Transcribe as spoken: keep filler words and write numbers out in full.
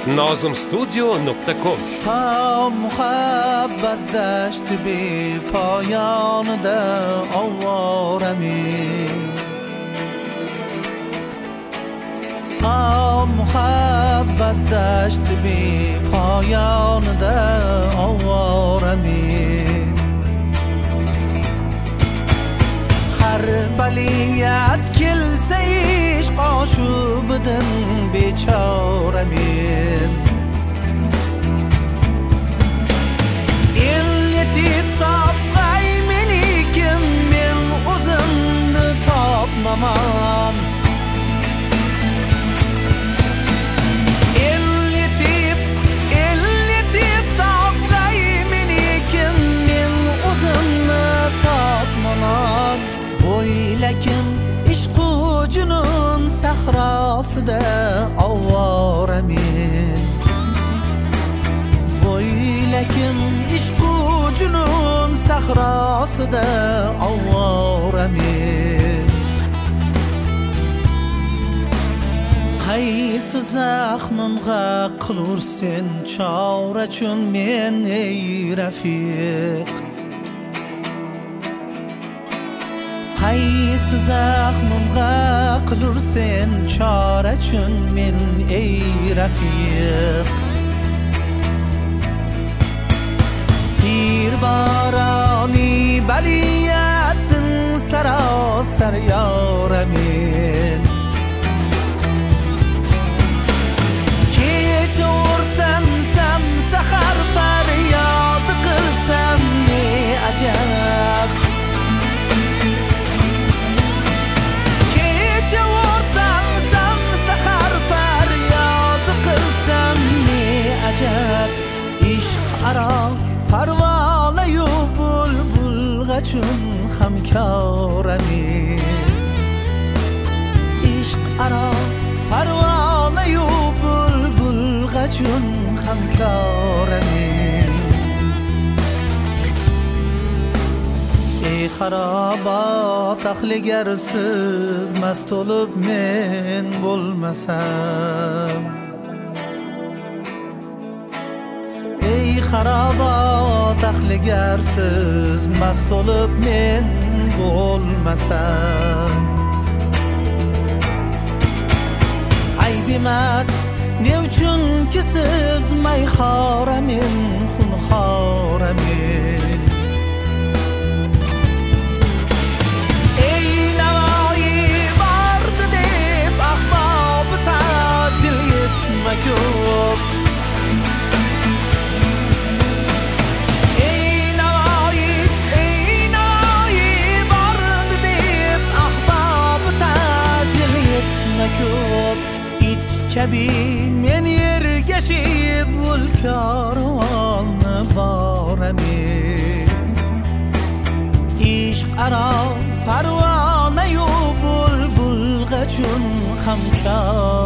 nozim studio nuqta com. Ta muhabbat dashti be poyonida ovoramen. Ta muhabbat dashti be poyonida ovoramen. Har baliyat kelsa ish qoshubidan bechoramen. El yetib topg'ay menikim, men o'zimni topmaman. El yetib, el yetib topg'ay menikim, men o'zimni topmaman. O'ylakim ishqu junun sahrosida ovoramen. O'ylakim ishqu junun sahrosida ovoramen. Qaysi zaxmimga qilursen chora chun men ey rafiq. Qaysi zaxmimga qilursen chora chun men ey rafiq. Tir baroni baliyatın sarosar yoramen. Kecha o'rtansam sahar faryod qilsam ne ajab. Kecha o'rtansam sahar faryod qilsam ne ajab. Ishq aro parvona-yu bulbulg'achun hamkoramen. Ishq aro parvona-yu bulbulg'achun hamkoramen. Ey xarobot ahligarsiz mast bo'lib men bo'lmasam. Ey xarobot ahligarsiz mast bo'lib men bo'lmasam. Ayb emas ne uchunki siz mayxoramen, xunxoramen. Ey Navoiy bordi deb ahbob tajil yetma ko'p. It kabi men yergashib vulkaronni boramen. Ishq aro parvona-yu bulbulg'achun hamkor